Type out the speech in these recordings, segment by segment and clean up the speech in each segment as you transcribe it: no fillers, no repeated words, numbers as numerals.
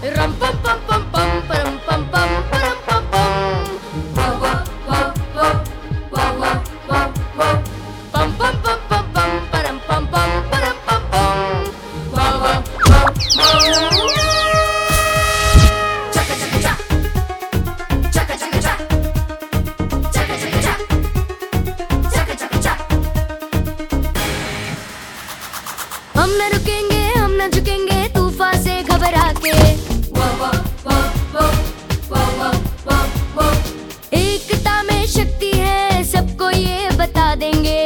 Ram pam pam pam pam param pam pam param pam pam. Wa wa wa wa wa wa wa wa. Pam pam pam pam pam param pam pam param pam pam. Wa wa wa wa. Chaka chaka cha. Chaka chaka cha. Chaka chaka cha. Chaka chaka cha. हम न रुकेंगे, हम न झुकेंगे तूफान से घबरा के। एकता में शक्ति है, सबको ये बता देंगे।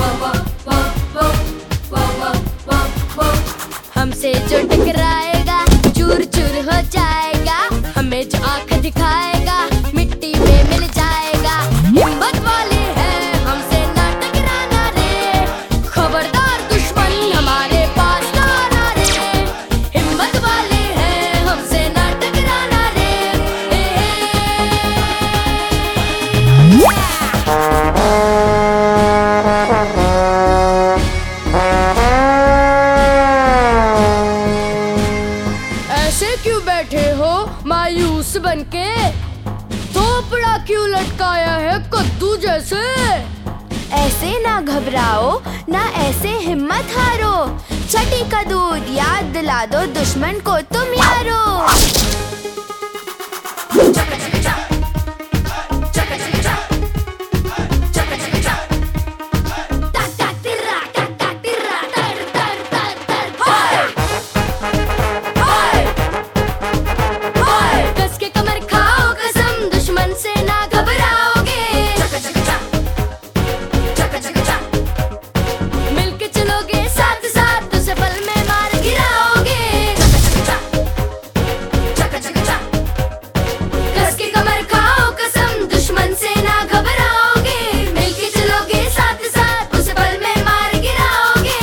हमसे जो टकराएगा चूर चूर हो जाएगा, हमें जो आंख दिखाएगा मिट्टी में मिल जाएगा। हिम्मत वाले हैं, हमसे ना टकराना रे, खबरदार दुश्मन हमारे पास ना आना रे। हिम्मत वाले हैं, हमसे ना टकराना रे। ऐसे क्यों बैठे हो मायूस बनके? थोपड़ा क्यों लटकाया है कद्दू जैसे? ऐसे ना घबराओ, ना ऐसे हिम्मत हारो। छठी का दूध याद दिला दो दुश्मन को तुम यारो। कस के कमर खाओ कसम, दुश्मन से ना घबराओगे। मिलके चलोगे साथ साथ, उसे पल में मार गिराओगे। कस के कमर खाओ कसम, दुश्मन से ना घबराओगे। मिलके चलोगे साथ साथ, उसे पल में मार गिराओगे।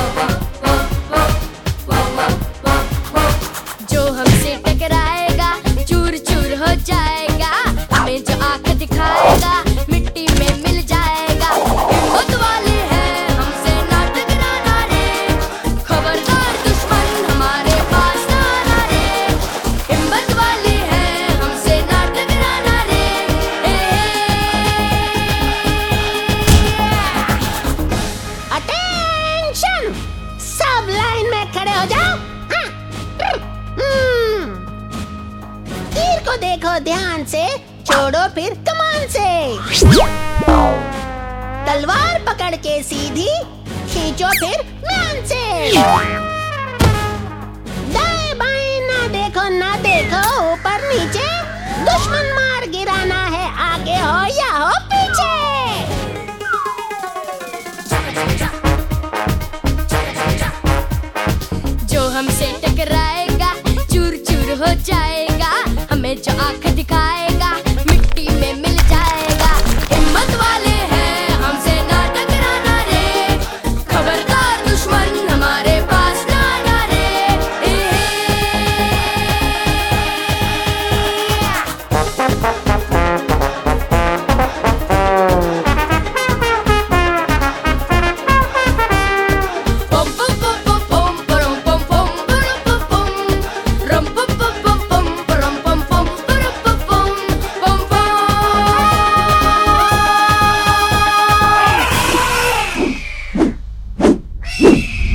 जो हमसे टकराएगा चूर चूर हो जाएगा, हमें जो आंख दिखाएगा मिट्टी में मिल जाएगा। हिम्मत वाले हैं, हमसे ना टकराना रे, खबरदार दुश्मन हमारे पास ना आना रे। हिम्मत वाले हैं, हमसे ना टकराना रे। अटेंशन, सब लाइन में खड़े हो जाओ। तीर को देखो ध्यान से, छोड़ो फिर कमान से। तलवार पकड़ के सीधी खींचो फिर म्यान से। दाएं बाएं ना देखो ना देखो ऊपर नीचे, दुश्मन मार गिराना है आगे हो या हो पीछे। जो हमसे टकराएगा चूर चूर हो जाएगा, हमें जो आंख दिखाएगा